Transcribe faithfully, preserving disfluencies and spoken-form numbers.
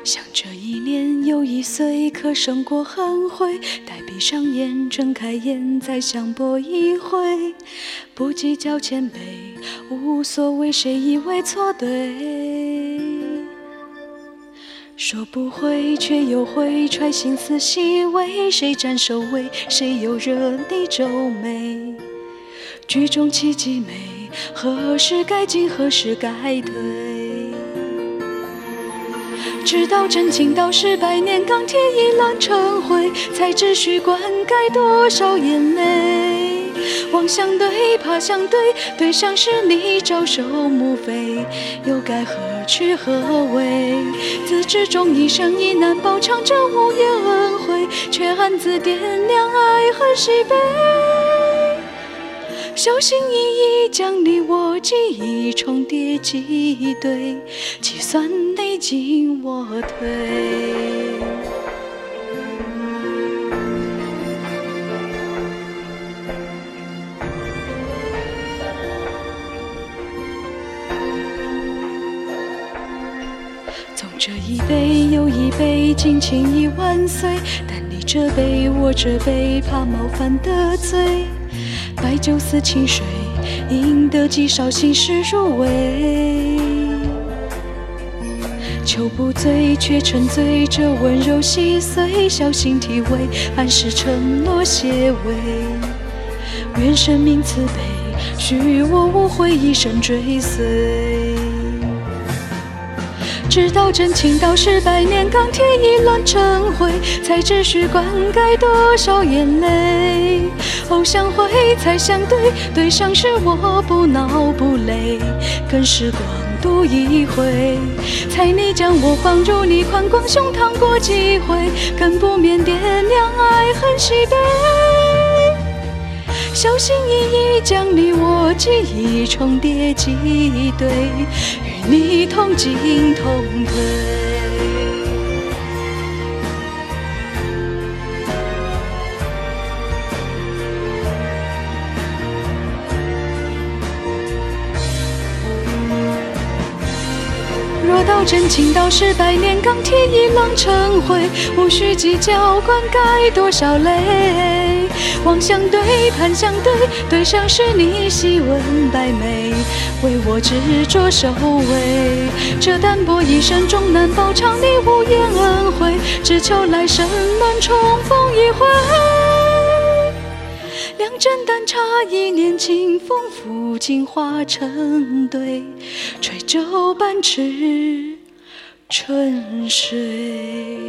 想这一年又一岁，可胜过恨悔。待闭上眼，睁开眼，再相搏一回。不计较谦卑，无所谓谁以为错对。说不会，却又会，揣心思细微。谁占首尾，谁又惹你皱眉？剧中奇迹美，何时该进，何时该退？直到真情到时，百年钢铁已烂成灰，才知须灌溉多少眼泪。望相对，怕相对，对上是你招手目非，又该何去何为？自知中一生亦难报偿这无言恩惠，却暗自掂量爱恨喜悲。小心翼翼将你我记忆重叠挤兑，计算你进我退。纵这一杯又一杯，尽情意万岁。但你这杯我这杯，怕冒犯得罪。白酒似清水，赢得几少心事入味。求不醉，却沉醉这温柔细碎，小心体味，暗示承诺结尾。愿生命慈悲，许我无悔，一生追随。直到真情到时，百年钢铁已烂成灰，才知须灌溉多少眼泪。偶相会，才相对，对上是我不恼不累，跟时光度一回。猜你将我放入你宽广胸膛过几回，更不免掂量爱恨喜悲。小心翼翼将你我记忆重叠挤兑，与你同进同退。若到真情到时，百年钢铁已烂成灰，无需计较灌溉多少泪。望相对，盼相对，对上是你细问百媚，为我执着守卫。这淡泊一生终难报偿你无言恩惠，只求来生能重逢一回。两枕淡茶，一念清风，抚镜化成对，吹皱半池春水。